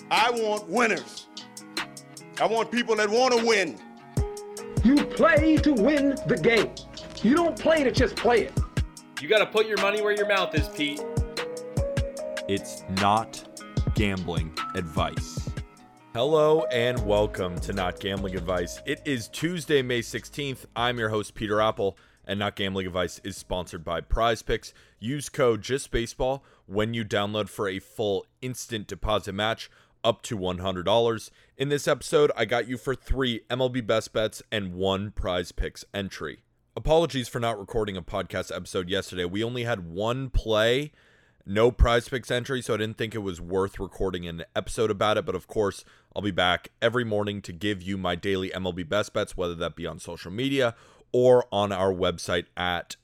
I want winners. I want people that want to win. You play to win the game. You don't play to just play it. You got to put your money where your mouth is, Pete. It's not gambling advice. Hello and welcome to Not Gambling Advice. It is Tuesday, May 16th. I'm your host, Peter Apple, and Not Gambling Advice is sponsored by Prize Picks. Use code JustBaseball when you download for a full instant deposit match up to $100. In this episode, I got you for 3 MLB Best Bets and 1 Prize Picks entry. Apologies for not recording a podcast episode yesterday. We only had 1 play, no Prize Picks entry, so I didn't think it was worth recording an episode about it. But of course, I'll be back every morning to give you my daily MLB Best Bets, whether that be on social media or on our website at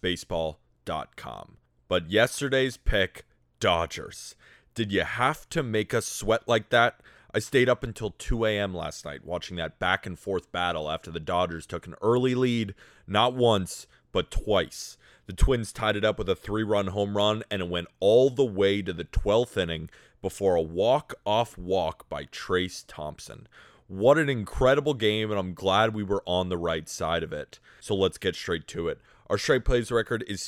justbaseball.com. But yesterday's pick, Dodgers. Did you have to make us sweat like that? I stayed up until 2 a.m. last night watching that back and forth battle after the Dodgers took an early lead, not once, but twice. The Twins tied it up with a 3-run home run, and it went all the way to the 12th inning before a walk-off walk by Trayce Thompson. What an incredible game, and I'm glad we were on the right side of it. So let's get straight to it. Our straight plays record is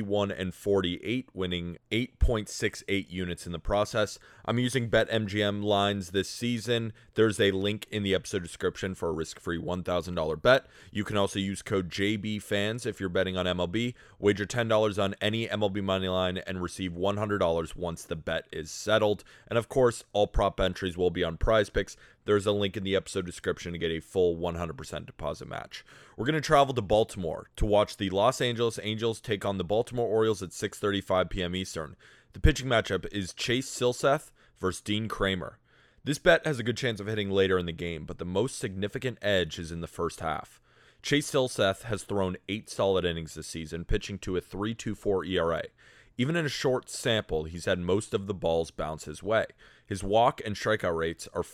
61-48, winning 8.68 units in the process. I'm using BetMGM lines this season. There's a link in the episode description for a risk-free $1,000 bet. You can also use code JBFans if you're betting on MLB. Wager $10 on any MLB money line and receive $100 once the bet is settled. And of course, all prop entries will be on Prize Picks. There's a link in the episode description to get a full 100% deposit match. We're going to travel to Baltimore to watch the Los Angeles Angels take on the Baltimore Orioles at 6:35 p.m. Eastern. The pitching matchup is Chase Silseth versus Dean Kremer. This bet has a good chance of hitting later in the game, but the most significant edge is in the first half. Chase Silseth has thrown 8 solid innings this season, pitching to a 3.24 ERA. Even in a short sample, he's had most of the balls bounce his way. His walk and strikeout rates are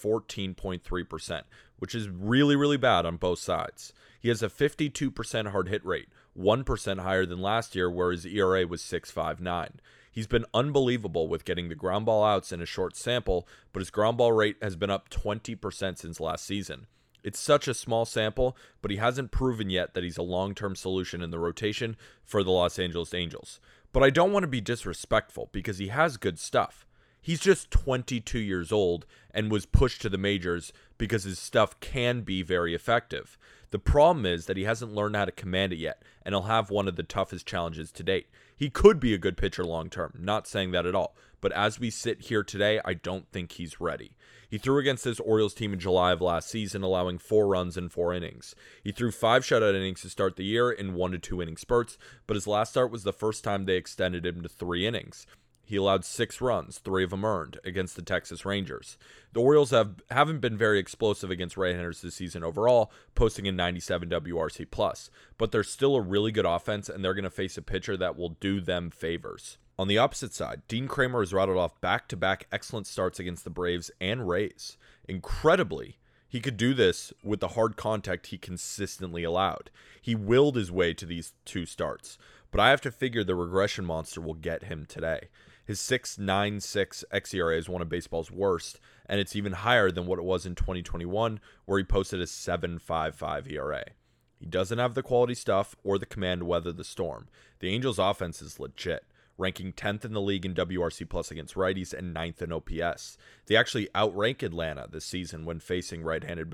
14.3%, which is really, really bad on both sides. He has a 52% hard hit rate, 1% higher than last year, where his ERA was 6.59. He's been unbelievable with getting the ground ball outs in a short sample, but his ground ball rate has been up 20% since last season. It's such a small sample, but he hasn't proven yet that he's a long-term solution in the rotation for the Los Angeles Angels. But I don't want to be disrespectful because he has good stuff. He's just 22 years old and was pushed to the majors because his stuff can be very effective. The problem is that he hasn't learned how to command it yet, and he'll have one of the toughest challenges to date. He could be a good pitcher long term, not saying that at all, but as we sit here today, I don't think he's ready. He threw against this Orioles team in July of last season, allowing 4 runs in 4 innings. He threw 5 shutout innings to start the year in 1 to 2 inning spurts, but his last start was the first time they extended him to 3 innings. He allowed 6 runs, 3 of them earned, against the Texas Rangers. The Orioles haven't been very explosive against right-handers this season overall, posting a 97 WRC+, but they're still a really good offense, and they're going to face a pitcher that will do them favors. On the opposite side, Dean Kremer has rattled off back-to-back excellent starts against the Braves and Rays. Incredibly, he could do this with the hard contact he consistently allowed. He willed his way to these 2 starts, but I have to figure the regression monster will get him today. His 6.96 xERA is one of baseball's worst, and it's even higher than what it was in 2021, where he posted a 7.55 ERA. He doesn't have the quality stuff or the command to weather the storm. The Angels' offense is legit, ranking 10th in the league in WRC plus against righties and 9th in OPS. They actually outrank Atlanta this season when facing right-handed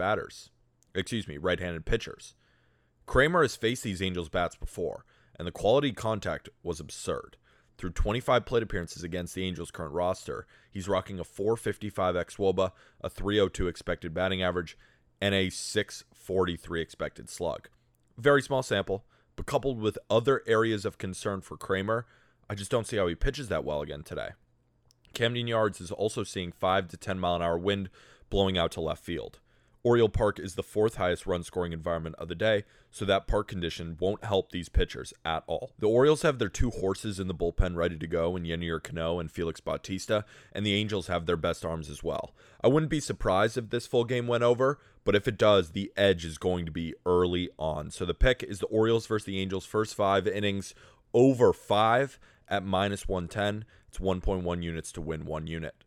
pitchers. Kremer has faced these Angels bats before, and the quality contact was absurd. Through 25 plate appearances against the Angels' current roster, he's rocking a 4.55 xWOBA, a 3.02 expected batting average, and a 6.43 expected slug. Very small sample, but coupled with other areas of concern for Kremer, I just don't see how he pitches that well again today. Camden Yards is also seeing 5 to 10 mile an hour wind blowing out to left field. Oriole Park is the 4th highest run-scoring environment of the day, so that park condition won't help these pitchers at all. The Orioles have their 2 horses in the bullpen ready to go in Yennier Cano and Felix Bautista, and the Angels have their best arms as well. I wouldn't be surprised if this full game went over, but if it does, the edge is going to be early on. So the pick is the Orioles versus the Angels first 5 innings over 5 at -110. It's 1.1 units to win 1 unit.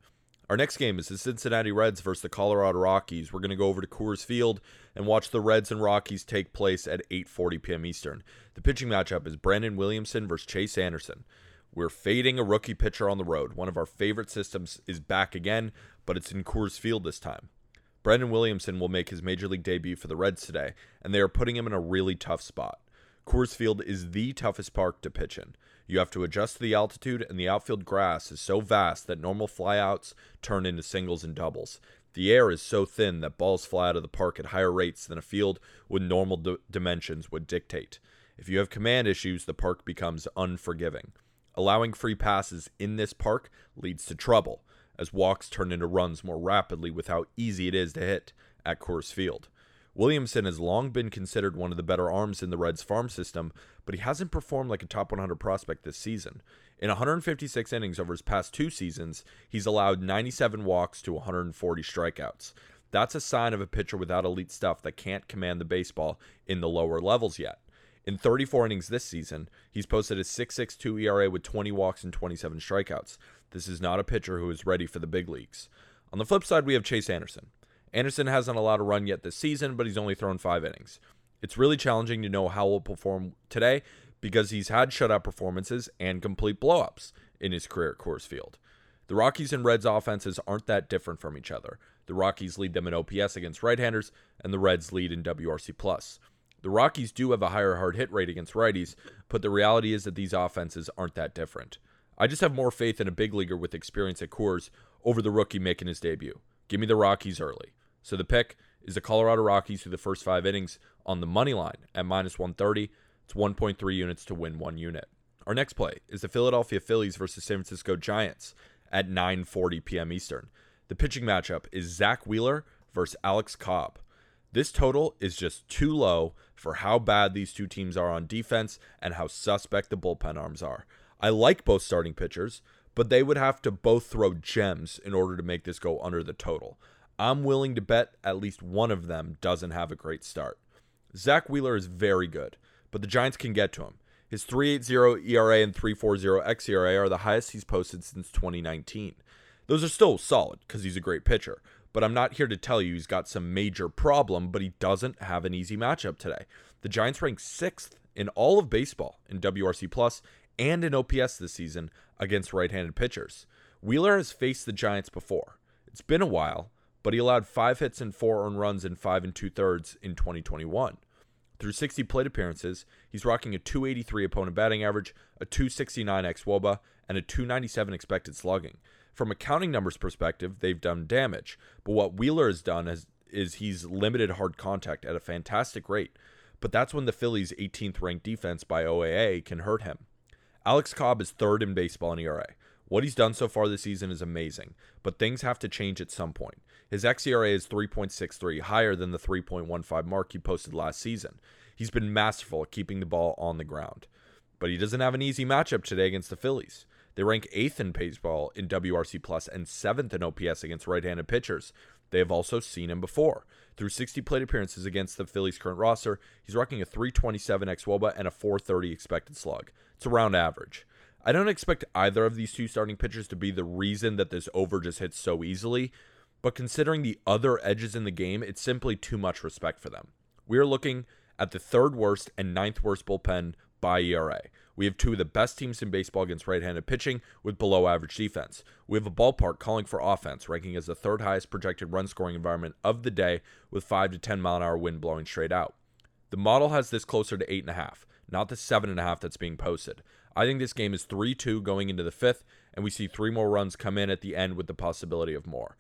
Our next game is the Cincinnati Reds versus the Colorado Rockies. We're going to go over to Coors Field and watch the Reds and Rockies take place at 8:40 p.m. Eastern. The pitching matchup is Brandon Williamson versus Chase Anderson. We're fading a rookie pitcher on the road. One of our favorite systems is back again, but it's in Coors Field this time. Brandon Williamson will make his Major League debut for the Reds today, and they are putting him in a really tough spot. Coors Field is the toughest park to pitch in. You have to adjust to the altitude, and the outfield grass is so vast that normal flyouts turn into singles and doubles. The air is so thin that balls fly out of the park at higher rates than a field with normal dimensions would dictate. If you have command issues, the park becomes unforgiving. Allowing free passes in this park leads to trouble, as walks turn into runs more rapidly with how easy it is to hit at Coors Field. Williamson has long been considered one of the better arms in the Reds farm system, but he hasn't performed like a top 100 prospect this season. In 156 innings over his past 2 seasons, he's allowed 97 walks to 140 strikeouts. That's a sign of a pitcher without elite stuff that can't command the baseball in the lower levels yet. In 34 innings this season, he's posted a 6.62 ERA with 20 walks and 27 strikeouts. This is not a pitcher who is ready for the big leagues. On the flip side, we have Chase Anderson. Anderson hasn't allowed a run yet this season, but he's only thrown 5 innings. It's really challenging to know how he'll perform today because he's had shutout performances and complete blowups in his career at Coors Field. The Rockies and Reds offenses aren't that different from each other. The Rockies lead them in OPS against right-handers, and the Reds lead in WRC+. The Rockies do have a higher hard hit rate against righties, but the reality is that these offenses aren't that different. I just have more faith in a big leaguer with experience at Coors over the rookie making his debut. Give me the Rockies early. So the pick is the Colorado Rockies through the first 5 innings on the money line at -130. It's 1.3 units to win 1 unit. Our next play is the Philadelphia Phillies versus San Francisco Giants at 9:40 p.m. Eastern. The pitching matchup is Zach Wheeler versus Alex Cobb. This total is just too low for how bad these two teams are on defense and how suspect the bullpen arms are. I like both starting pitchers, but they would have to both throw gems in order to make this go under the total. I'm willing to bet at least one of them doesn't have a great start. Zach Wheeler is very good, but the Giants can get to him. His 3.80 ERA and 3.40 xERA are the highest he's posted since 2019. Those are still solid because he's a great pitcher, but I'm not here to tell you he's got some major problem, but he doesn't have an easy matchup today. The Giants rank 6th in all of baseball in WRC+ and in OPS this season against right-handed pitchers. Wheeler has faced the Giants before. It's been a while, but he allowed 5 hits and 4 earned runs in 5 2/3 in 2021. Through 60 plate appearances, he's rocking a 283 opponent batting average, a 269 xwOBA, and a 297 expected slugging. From a counting numbers perspective, they've done damage, but what Wheeler has done is he's limited hard contact at a fantastic rate, but that's when the Phillies' 18th ranked defense by OAA can hurt him. Alex Cobb is 3rd in baseball in ERA. What he's done so far this season is amazing, but things have to change at some point. His xERA is 3.63, higher than the 3.15 mark he posted last season. He's been masterful at keeping the ball on the ground, but he doesn't have an easy matchup today against the Phillies. They rank 8th in baseball in WRC+ and 7th in OPS against right-handed pitchers. They have also seen him before. Through 60 plate appearances against the Phillies' current roster, he's rocking a 327 xwOBA and a 430 expected slug. It's around average. I don't expect either of these two starting pitchers to be the reason that this over just hits so easily, but considering the other edges in the game, it's simply too much respect for them. We are looking at the 3rd worst and 9th worst bullpen by ERA. We have 2 of the best teams in baseball against right-handed pitching with below average defense. We have a ballpark calling for offense, ranking as the 3rd highest projected run scoring environment of the day with 5 to 10 mile an hour wind blowing straight out. The model has this closer to 8.5, not the 7.5 that's being posted. I think this game is 3-2 going into the 5th, and we see 3 more runs come in at the end with the possibility of more.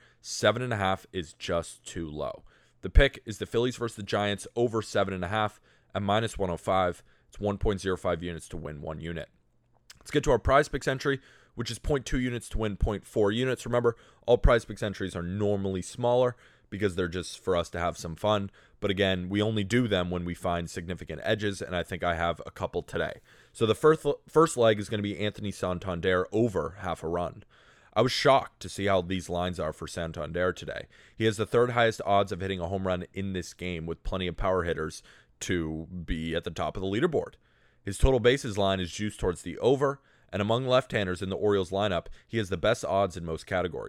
7.5 is just too low. The pick is the Phillies versus the Giants over 7.5 at -105. It's 1.05 units to win 1 unit. Let's get to our prize picks entry, which is 0.2 units to win 0.4 units. Remember, all prize picks entries are normally smaller because they're just for us to have some fun. But again, we only do them when we find significant edges, and I think I have a couple today. So the first leg is going to be Anthony Santander over half a run. I was shocked to see how these lines are for Santander today. He has the 3rd highest odds of hitting a home run in this game with plenty of power hitters to be at the top of the leaderboard. His total bases line is juiced towards the over, and among left-handers in the Orioles lineup, he has the best odds in most categories.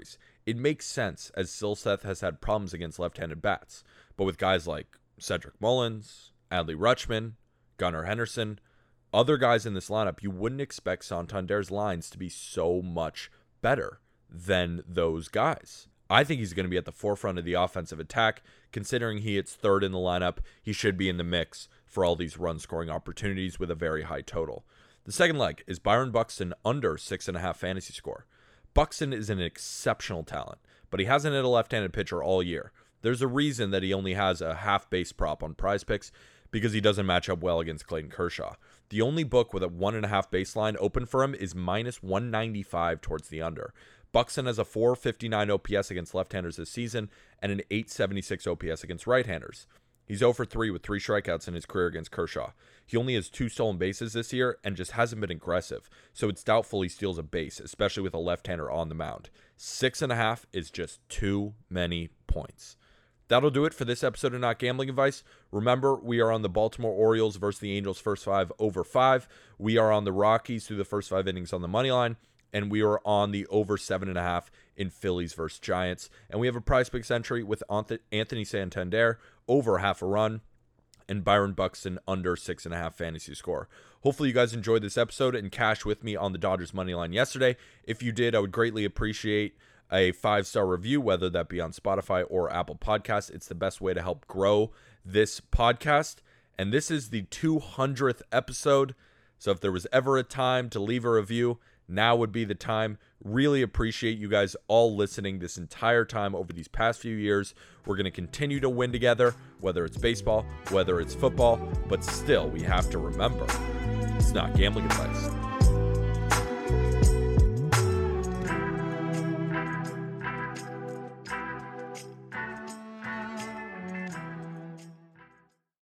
It makes sense as Silseth has had problems against left-handed bats, but with guys like Cedric Mullins, Adley Rutschman, Gunnar Henderson, other guys in this lineup, you wouldn't expect Santander's lines to be so much better than those guys. I think he's going to be at the forefront of the offensive attack. Considering he hits third in the lineup, he should be in the mix for all these run-scoring opportunities with a very high total. The second leg is Byron Buxton under 6.5 fantasy score. Buxton is an exceptional talent, but he hasn't hit a left-handed pitcher all year. There's a reason that he only has a half base prop on Prize Picks, because he doesn't match up well against Clayton Kershaw. The only book with a 1.5 baseline open for him is minus 195 towards the under. Buxton has a 459 OPS against left-handers this season and an 876 OPS against right-handers. He's 0 for 3 with 3 strikeouts in his career against Kershaw. He only has 2 stolen bases this year and just hasn't been aggressive, so it's doubtful he steals a base, especially with a left-hander on the mound. 6.5 is just too many points. That'll do it for this episode of Not Gambling Advice. Remember, we are on the Baltimore Orioles versus the Angels first 5 over 5. We are on the Rockies through the first 5 innings on the money line. And we are on the over 7.5 in Phillies versus Giants. And we have a Prize Picks entry with Anthony Santander over half a run and Byron Buxton under 6.5 fantasy score. Hopefully you guys enjoyed this episode and cashed with me on the Dodgers money line yesterday. If you did, I would greatly appreciate a 5-star review, whether that be on Spotify or Apple Podcasts. It's the best way to help grow this podcast. And this is the 200th episode. So if there was ever a time to leave a review, now would be the time. Really appreciate you guys all listening this entire time over these past few years. We're going to continue to win together, whether it's baseball, whether it's football, but still we have to remember, it's not gambling advice.